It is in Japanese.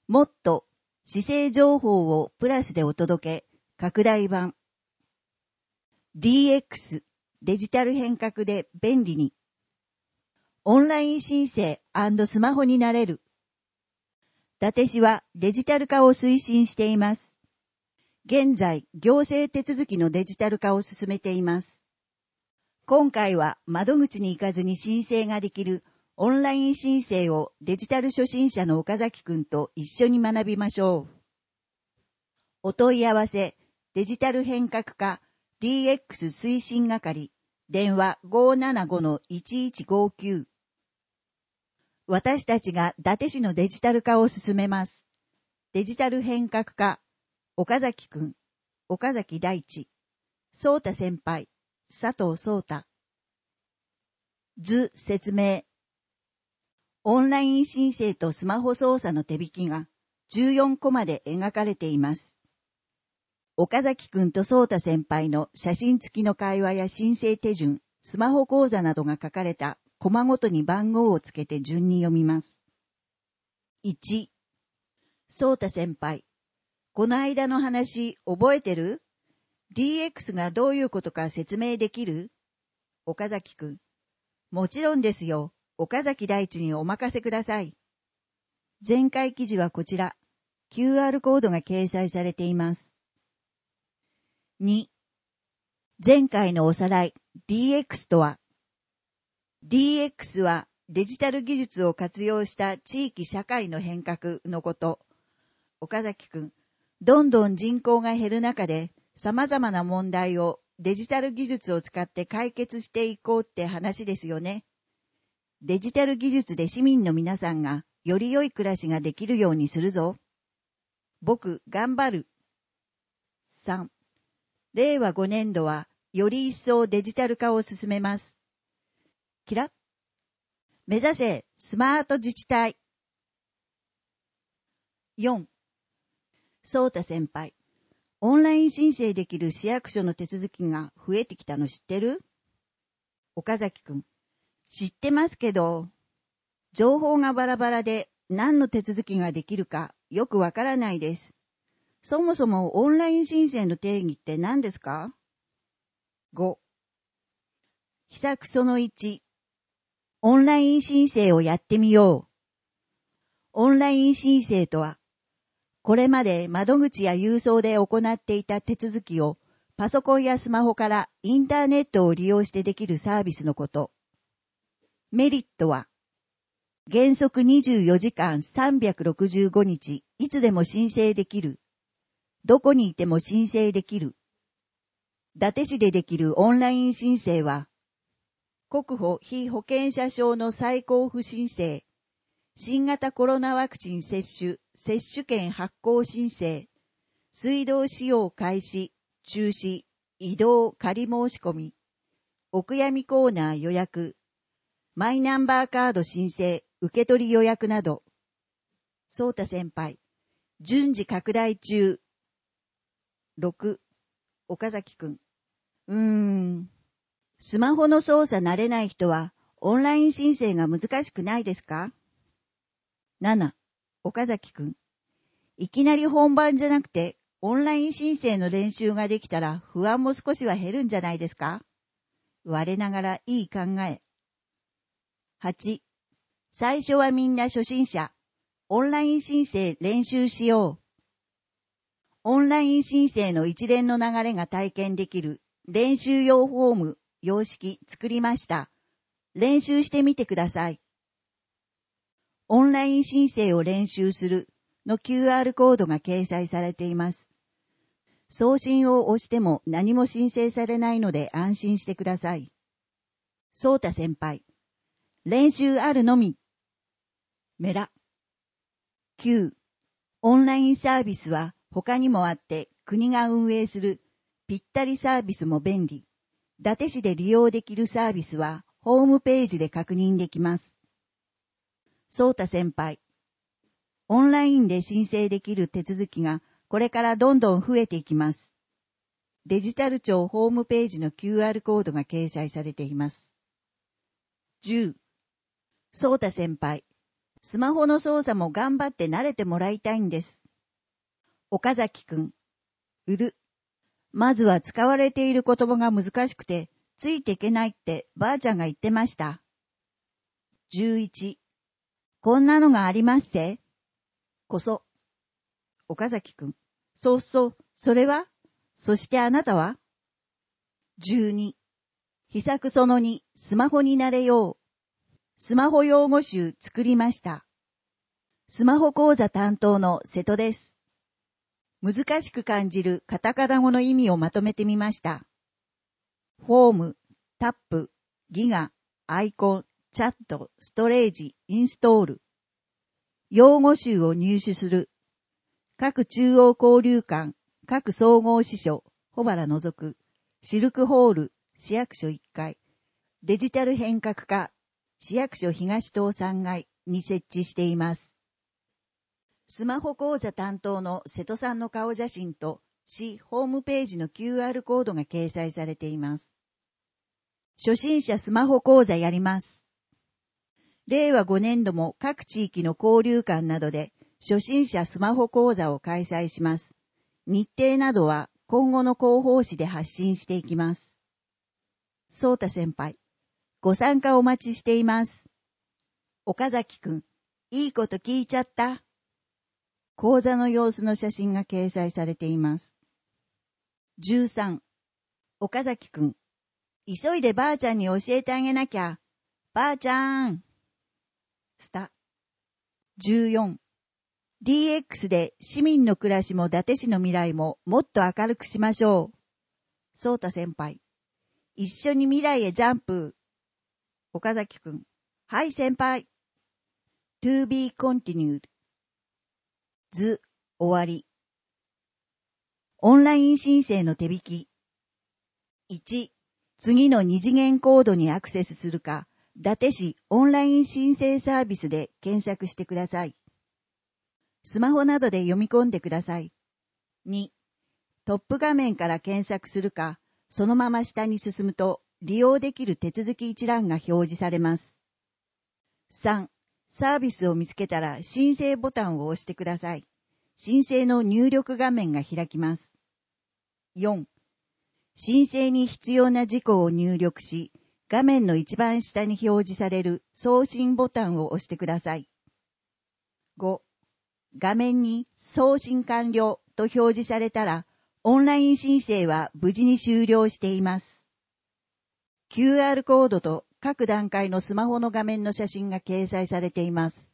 もっと姿勢情報をプラスでお届け、拡大版。DX、デジタル変革で便利に。オンライン申請&スマホになれる。伊達市はデジタル化を推進しています。現在、行政手続きのデジタル化を進めています。今回は窓口に行かずに申請ができるオンライン申請をデジタル初心者の岡崎くんと一緒に学びましょう。お問い合わせ、デジタル変革課 DX 推進係、電話 575-1159。私たちが伊達市のデジタル化を進めます。デジタル変革課、岡崎くん、岡崎大地、聡太先輩、佐藤聡太。図説明。オンライン申請とスマホ操作の手引きが14コマで描かれています。岡崎くんと聡太先輩の写真付きの会話や申請手順、スマホ講座などが書かれたコマごとに番号をつけて順に読みます。1、聡太先輩。この間の話覚えてる？ DX がどういうことか説明できる？岡崎くん。もちろんですよ。岡崎大地にお任せください。前回記事はこちら。QR コードが掲載されています。2、前回のおさらい。DX とは？ DX はデジタル技術を活用した地域社会の変革のこと。岡崎くん、どんどん人口が減る中で様々な問題をデジタル技術を使って解決していこうって話ですよね。デジタル技術で市民の皆さんがより良い暮らしができるようにするぞ。僕、頑張る。3、令和5年度はより一層デジタル化を進めます。キラッ。目指せスマート自治体。4、聡太先輩。オンライン申請できる市役所の手続きが増えてきたの知ってる？岡崎くん。知ってますけど、情報がバラバラで何の手続きができるかよくわからないです。そもそもオンライン申請の定義って何ですか？ 5、秘策その1、オンライン申請をやってみよう。オンライン申請とは、これまで窓口や郵送で行っていた手続きをパソコンやスマホからインターネットを利用してできるサービスのこと。メリットは、原則24時間365日いつでも申請できる。どこにいても申請できる。伊達市でできるオンライン申請は、国保被保険者証の再交付申請、新型コロナワクチン接種券発行申請、水道使用開始、中止、移動仮申し込み、お悔やみコーナー予約、マイナンバーカード申請、受取予約など。聡太先輩、順次拡大中。6、岡崎くん。スマホの操作慣れない人は、オンライン申請が難しくないですか？ 7、岡崎くん。いきなり本番じゃなくて、オンライン申請の練習ができたら不安も少しは減るんじゃないですか？我ながらいい考え。8、最初はみんな初心者。オンライン申請練習しよう。オンライン申請の一連の流れが体験できる練習用フォーム、様式作りました。練習してみてください。オンライン申請を練習するの QR コードが掲載されています。送信を押しても何も申請されないので安心してください。聡太先輩。練習あるのみ。メラ。9、オンラインサービスは他にもあって国が運営するぴったりサービスも便利。伊達市で利用できるサービスはホームページで確認できます。聡太先輩。オンラインで申請できる手続きがこれからどんどん増えていきます。デジタル庁ホームページの QR コードが掲載されています。10、聡太先輩。 スマホの操作も頑張って慣れてもらいたいんです。岡崎くん。まずは使われている言葉が難しくて、ついていけないってばあちゃんが言ってました。11。こんなのがありますせ。岡崎くん。そう、それは？そしてあなたは？ 12。秘策その2、スマホになれよう。スマホ用語集作りました。スマホ講座担当の瀬戸です。難しく感じるカタカナ語の意味をまとめてみました。フォーム、タップ、ギガ、アイコン、チャット、ストレージ、インストール。用語集を入手する。各中央交流館、各総合支所、小原除く、シルクホール、市役所1階、デジタル変革課、市役所東棟3階に設置しています。スマホ講座担当の瀬戸さんの顔写真と市ホームページの QR コードが掲載されています。初心者スマホ講座やります。令和5年度も各地域の交流館などで初心者スマホ講座を開催します。日程などは今後の広報誌で発信していきます。そうた先輩、ご参加お待ちしています。岡崎くん、いいこと聞いちゃった。講座の様子の写真が掲載されています。13、岡崎くん、急いでばあちゃんに教えてあげなきゃ。ばあちゃん。14、DX で市民の暮らしも伊達市の未来ももっと明るくしましょう。そうた先輩、一緒に未来へジャンプ。岡崎くん、はい先輩。To be continued。図、終わり。オンライン申請の手引き。1、次の二次元コードにアクセスするか、伊達市オンライン申請サービスで検索してください。スマホなどで読み込んでください。2、トップ画面から検索するか、そのまま下に進むと利用できる手続き一覧が表示されます。3、サービスを見つけたら申請ボタンを押してください。申請の入力画面が開きます。4、申請に必要な事項を入力し、画面の一番下に表示される送信ボタンを押してください。5、画面に送信完了と表示されたら、オンライン申請は無事に終了しています。QR コードと各段階のスマホの画面の写真が掲載されています。